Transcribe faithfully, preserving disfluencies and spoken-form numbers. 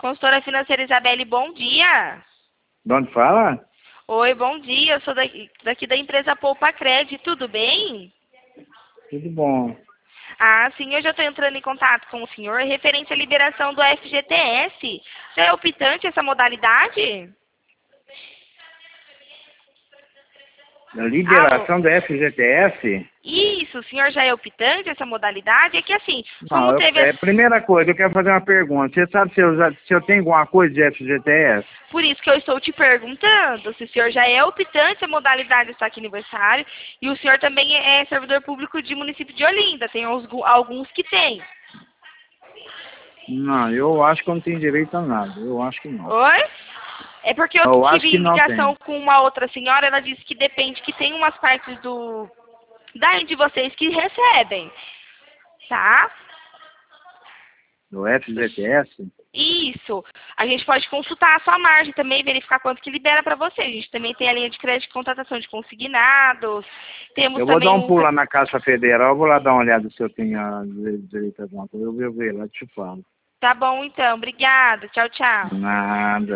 Consultora financeira Isabelle, bom dia. De onde fala? Oi, bom dia. Eu sou daqui, daqui da empresa Poupa Cred, tudo bem? Tudo bom. Ah, sim, eu já estou entrando em contato com o senhor referente à liberação do F G T S. Já é optante essa modalidade? A liberação do F G T S? Isso, o senhor já é optante essa modalidade? É que assim, como Não, eu, teve... é, a- primeira coisa, eu quero fazer uma pergunta. Você sabe se eu, já, se eu tenho alguma coisa de F G T S? Por isso que eu estou te perguntando se o senhor já é optante a modalidade do saque aniversário e o senhor também é servidor público de município de Olinda. Tem alguns alguns que tem. Não, eu acho que eu não tenho direito a nada. Eu acho que não. Oi? É porque eu Eu acho tive que não ligação tem. com uma outra senhora, ela disse que depende, que tem umas partes do daí de vocês que recebem, tá? Do F G T S? Isso. A gente pode consultar a sua margem também, verificar quanto que libera para você. A gente também tem a linha de crédito de contratação de consignados. Temos Eu vou também dar um o... pulo lá na Caixa Federal, eu vou lá dar uma olhada se eu tenho a direito a conta. Eu vou ver lá, te falo. Tá bom, então. Obrigada. Tchau, tchau. Nada.